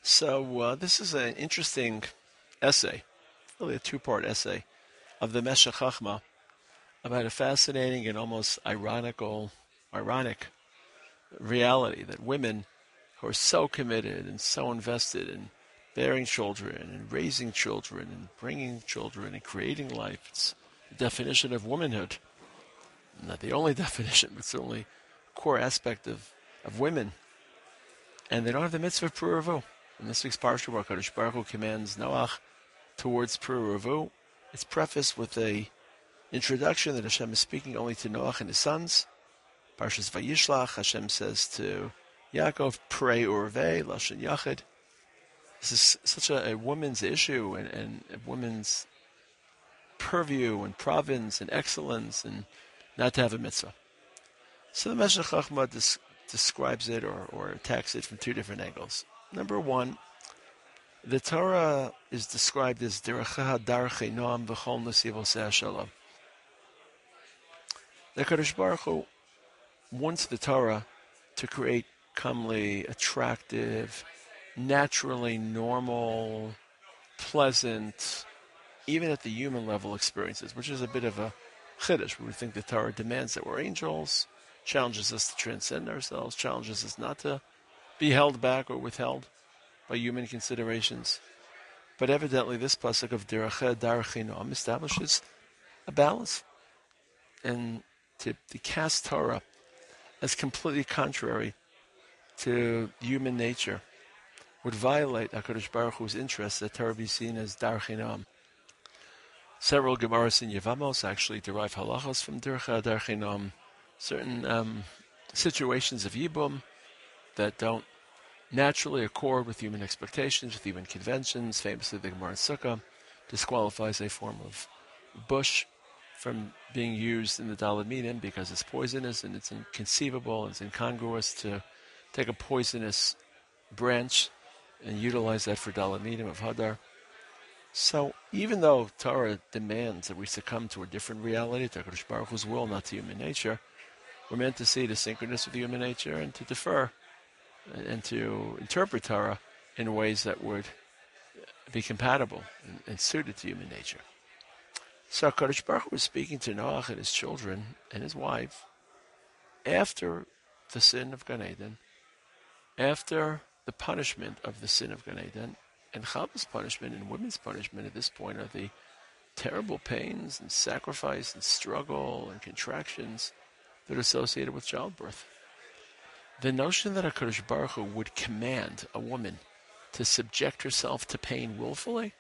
So this is an interesting essay, really a two-part essay of the Meshech Chochmah about a fascinating and almost ironic reality that women who are so committed and so invested in bearing children and raising children and bringing children and creating life, it's the definition of womanhood. Not the only definition, but certainly a core aspect of women. And they don't have the mitzvah of Pru U'Revu. In this week's Parsha, where HaKadosh Baruch Hu commands Noach towards Pru U'Revu, it's prefaced with a introduction that Hashem is speaking only to Noach and his sons. Parshas Vayishlach, Hashem says to Yaakov, Pray Urvei, Lashon Yachid. This is such a woman's issue and a woman's purview and province and excellence, and not to have a mitzvah. So the Meshech Chochmah describes it or attacks it from two different angles. Number one, the Torah is described as Derecha Darchei Noam V'chol Nesivosei Shalom. The Kadosh Baruch Hu wants the Torah to create comely, attractive, naturally normal, pleasant, even at the human level experiences, which is a bit of a chiddush. We think the Torah demands that we're angels, challenges us to transcend ourselves, challenges us not to be held back or withheld by human considerations. But evidently this pasuk of Derecheh Darchei Noam establishes a balance. And to cast Torah as completely contrary to human nature would violate HaKadosh Baruch Hu's interest that Torah be seen as Darchei Noam. Several Gemaras in Yevamos actually derive halachos from Darchei Noam. Certain situations of Yibum that don't naturally accord with human expectations, with human conventions. Famously, the Gemara in Sukkah disqualifies a form of bush from being used in the Daled Minim because it's poisonous and it's inconceivable and it's incongruous to take a poisonous branch and utilize that for Daled Minim of Hadar. So even though Torah demands that we succumb to a different reality, to HaKadosh Baruch Hu's will, not to human nature, we're meant to see the synchronous with human nature and to defer and to interpret Torah in ways that would be compatible and suited to human nature. So HaKadosh Baruch Hu was speaking to Noach and his children and his wife after the sin of Gan Eden, after the punishment of the sin of Gan Eden, and Chava's punishment and women's punishment at this point are the terrible pains and sacrifice and struggle and contractions that are associated with childbirth. The notion that HaKadosh Baruch Hu would command a woman to subject herself to pain willfully,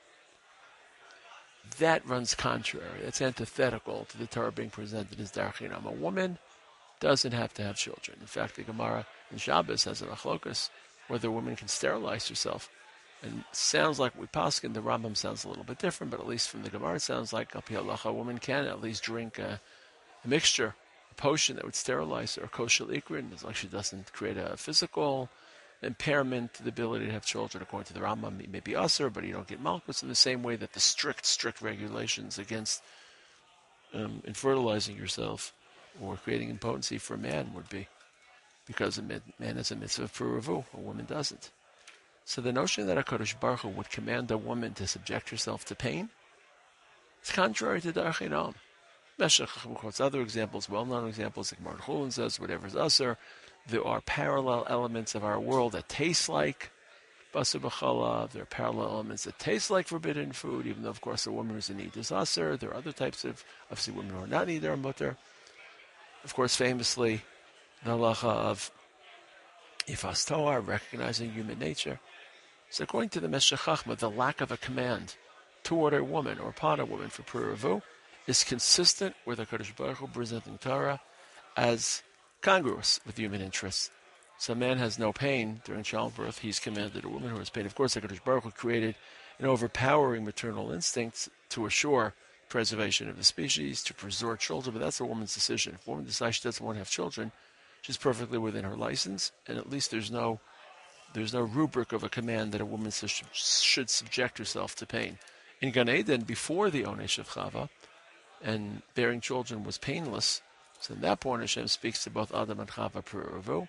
that runs contrary. That's antithetical to the Torah being presented as Darchei Noam. A woman doesn't have to have children. In fact, the Gemara in Shabbos has a machlokas whether a woman can sterilize herself. And it sounds like we paskin, the Rambam sounds a little bit different, but at least from the Gemara it sounds like al pi halacha, a woman can at least drink a mixture, a potion that would sterilize her, a kosher ikrin, as long as she doesn't create a physical impairment to the ability to have children. According to the Rambam, it may be usher, but you don't get malchus in the same way that the strict regulations against infertilizing yourself or creating impotency for a man would be, because a man has a mitzvah of Pru U'Revu, a woman doesn't. So the notion that HaKadosh Baruch Hu would command a woman to subject herself to pain is contrary to Darchei Noam. Meshech Chochmah quotes other examples, well-known examples, like Martin Chulin says, whatever is usher. There are parallel elements of our world that taste like basar b'chalav. There are parallel elements that taste like forbidden food, even though, of course, a woman who's in need is usher. There are other types of, obviously, women who are not in need are mutter. Of course, famously, the halacha of Yifas Toar, recognizing human nature. So according to the Meshech Chochmah, the lack of a command toward a woman or upon a woman for Pru U'Revu is consistent with HaKadosh Baruch Hu presenting Torah as congruous with human interests. So a man has no pain during childbirth. He's commanded a woman who has pain. Of course, HaKadosh Baruch Hu created an overpowering maternal instinct to assure preservation of the species, to preserve children, but that's a woman's decision. If a woman decides she doesn't want to have children, she's perfectly within her license, and at least there's no rubric of a command that a woman should subject herself to pain. In Gan Eden, before the Onesh of Chava, and bearing children was painless, so at that point Hashem speaks to both Adam and Chava Pru U'Revu.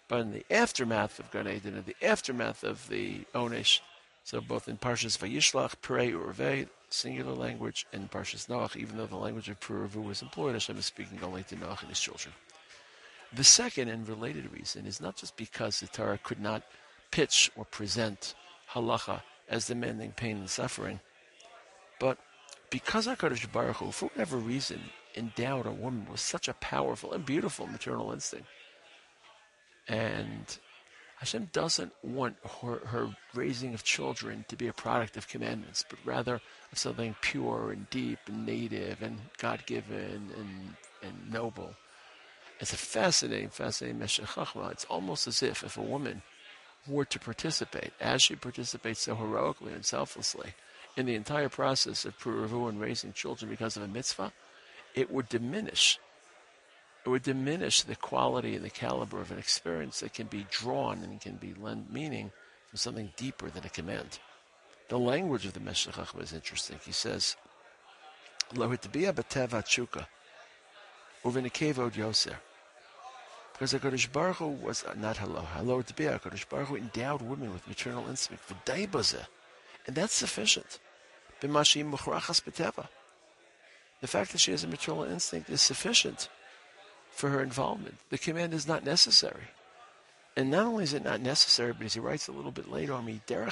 But in the aftermath of Gan Eden, in the aftermath of the Onesh, so both in Parshas Vayishlach, Perei Urvei, singular language, and Parshas Noach, even though the language of Peruvu was employed, Hashem is speaking only to Noach and his children. The second and related reason is not just because the Torah could not pitch or present halacha as demanding pain and suffering, but because HaKadosh Baruch Hu, for whatever reason, endowed a woman with such a powerful and beautiful maternal instinct, and Hashem doesn't want her raising of children to be a product of commandments, but rather of something pure and deep and native and God-given and noble. It's a fascinating Meshech Chachma. It's almost as if a woman were to participate, as she participates so heroically and selflessly, in the entire process of Peruvu and raising children because of a mitzvah, it would diminish the quality and the caliber of an experience that can be drawn and can be lend meaning from something deeper than a command. The language of the Meshech Chachma is interesting. He says, Lo hitbiya b'teva tshuka, uvenikevod yoser. Because HaKadosh Baruch Hu was, not hello hitbiya, HaKadosh Baruch Hu endowed women with maternal instinct, v'day bazeh, and that's sufficient. B'mashi muchrachas b'teva. The fact that she has a maternal instinct is sufficient for her involvement. The command is not necessary. And not only is it not necessary, but as he writes a little bit later on, the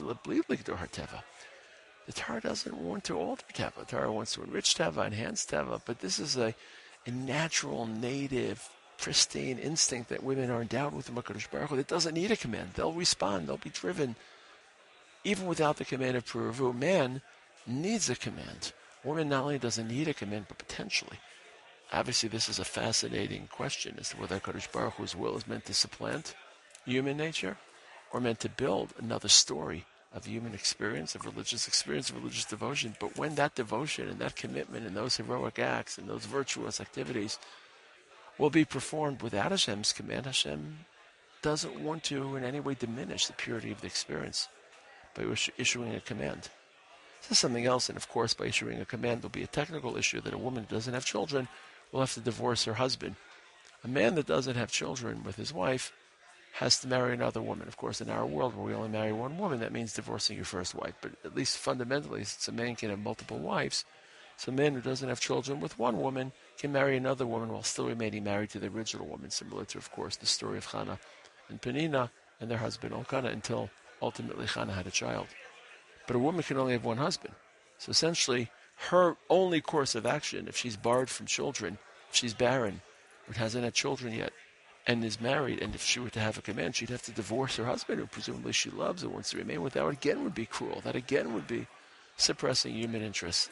Torah doesn't want to alter Teva. The Torah wants to enrich Teva, enhance Teva, but this is a natural, native, pristine instinct that women are endowed with in HaKadosh Baruch Hu that doesn't need a command. They'll respond. They'll be driven. Even without the command of Peruvu, man needs a command. Woman not only doesn't need a command, but potentially. Obviously, this is a fascinating question as to whether HaKadosh Baruch Hu's will is meant to supplant human nature or meant to build another story of human experience, of religious devotion. But when that devotion and that commitment and those heroic acts and those virtuous activities will be performed without Hashem's command, Hashem doesn't want to in any way diminish the purity of the experience by issuing a command. This is something else, and of course, by issuing a command, there'll be a technical issue that a woman who doesn't have children will have to divorce her husband. A man that doesn't have children with his wife has to marry another woman. Of course, in our world where we only marry one woman, that means divorcing your first wife. But at least fundamentally, since a man can have multiple wives, so a man who doesn't have children with one woman can marry another woman while still remaining married to the original woman, similar to, of course, the story of Chana and Penina and their husband Elkanah until ultimately Chana had a child. But a woman can only have one husband. So essentially, her only course of action, if she's barred from children, if she's barren, or hasn't had children yet, and is married, and if she were to have a command, she'd have to divorce her husband, who presumably she loves and wants to remain with. That again would be cruel. That again would be suppressing human interests.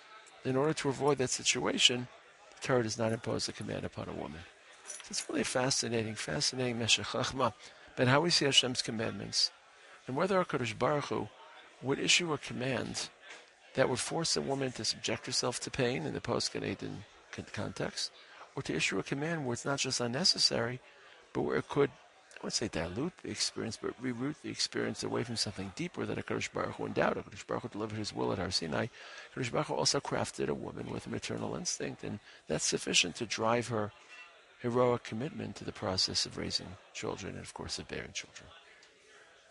In order to avoid that situation, the Torah does not impose a command upon a woman. So it's really a fascinating Meshech Chachma about how we see Hashem's commandments, and whether HaKadosh Baruch Hu would issue a command that would force a woman to subject herself to pain in the post-Gan Eden context, or to issue a command where it's not just unnecessary, but where it could, I wouldn't say dilute the experience, but reroute the experience away from something deeper that HaKadosh Baruch Hu endowed. HaKadosh Baruch Hu delivered his will at Har Sinai. HaKadosh Baruch Hu also crafted a woman with a maternal instinct, and that's sufficient to drive her heroic commitment to the process of raising children and, of course, of bearing children.